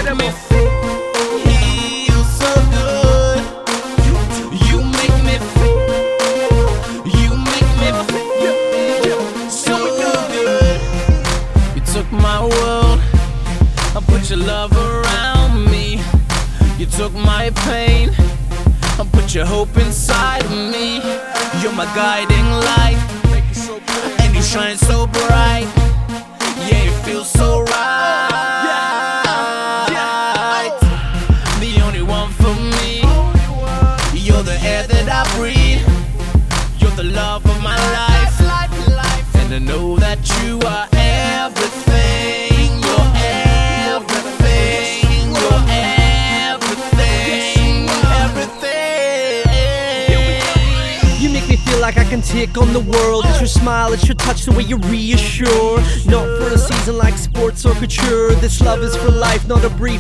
me feel so good. You make me feel so good. You took my world and put your love around me. You took my pain and put your hope inside of me. You're my guiding light, and you shine so bright. Yeah, it feels so right. The only one for me. You're the air that I breathe. You're the love of my life. And I know that you are everything. You're everything. You're everything. Everything. You make me feel like I can take on the world. It's your smile, it's your touch, the way you reassure. Not for a season like sports or couture. This love is for life, not a brief